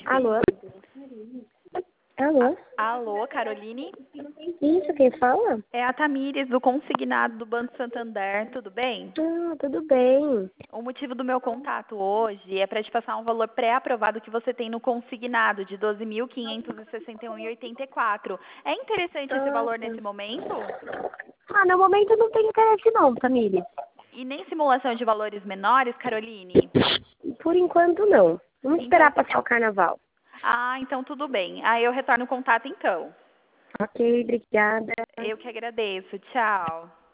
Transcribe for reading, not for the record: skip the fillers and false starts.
Alô? Alô? Alô, Caroline? Isso, quem fala? É a Tamires, do consignado do Banco Santander, tudo bem? Ah, tudo bem. O motivo do meu contato hoje é para te passar um valor pré-aprovado que você tem no consignado de 12.561,84. É interessante esse Ah, valor tá. nesse momento? No momento eu não tenho interesse não, Tamires. E nem simulação de valores menores, Caroline? Por enquanto não. Vamos Então, esperar passar o carnaval. então tudo bem. Aí eu retorno o contato então. Ok, obrigada. Eu que agradeço. Tchau.